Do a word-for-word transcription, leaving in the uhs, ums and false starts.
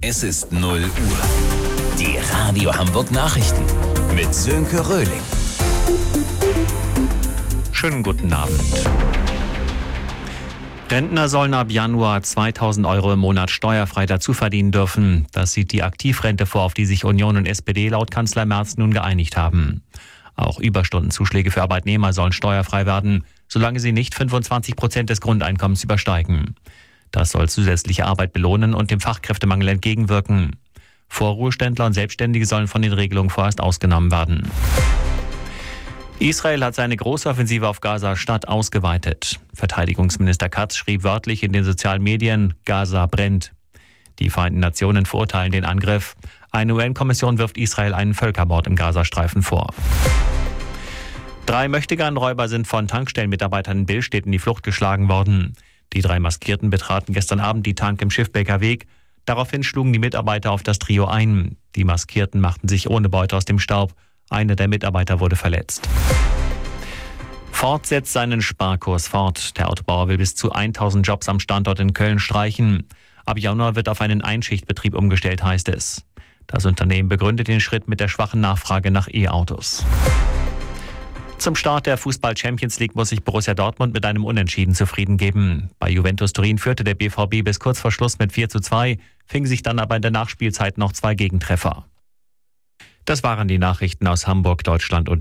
Es ist null Uhr. Die Radio Hamburg Nachrichten mit Sönke Röhling. Schönen guten Abend. Rentner sollen ab Januar zweitausend Euro im Monat steuerfrei dazu verdienen dürfen. Das sieht die Aktivrente vor, auf die sich Union und S P D laut Kanzler Merz nun geeinigt haben. Auch Überstundenzuschläge für Arbeitnehmer sollen steuerfrei werden, solange sie nicht fünfundzwanzig Prozent des Grundeinkommens übersteigen. Das soll zusätzliche Arbeit belohnen und dem Fachkräftemangel entgegenwirken. Vorruheständler und Selbstständige sollen von den Regelungen vorerst ausgenommen werden. Israel hat seine Großoffensive auf Gaza-Stadt ausgeweitet. Verteidigungsminister Katz schrieb wörtlich in den sozialen Medien, Gaza brennt. Die Vereinten Nationen verurteilen den Angriff. Eine U N-Kommission wirft Israel einen Völkermord im Gazastreifen vor. Drei Möchtegern-Räuber sind von Tankstellenmitarbeitern in Billstedt in die Flucht geschlagen worden. Die drei Maskierten betraten gestern Abend die Tank im Schiffbeker Weg. Daraufhin schlugen die Mitarbeiter auf das Trio ein. Die Maskierten machten sich ohne Beute aus dem Staub. Einer der Mitarbeiter wurde verletzt. Ford setzt seinen Sparkurs fort. Der Autobauer will bis zu tausend Jobs am Standort in Köln streichen. Ab Januar wird auf einen Einschichtbetrieb umgestellt, heißt es. Das Unternehmen begründet den Schritt mit der schwachen Nachfrage nach E-Autos. Zum Start der Fußball-Champions League muss sich Borussia Dortmund mit einem Unentschieden zufrieden geben. Bei Juventus Turin führte der B V B bis kurz vor Schluss mit vier zu zwei, fing sich dann aber in der Nachspielzeit noch zwei Gegentreffer. Das waren die Nachrichten aus Hamburg, Deutschland und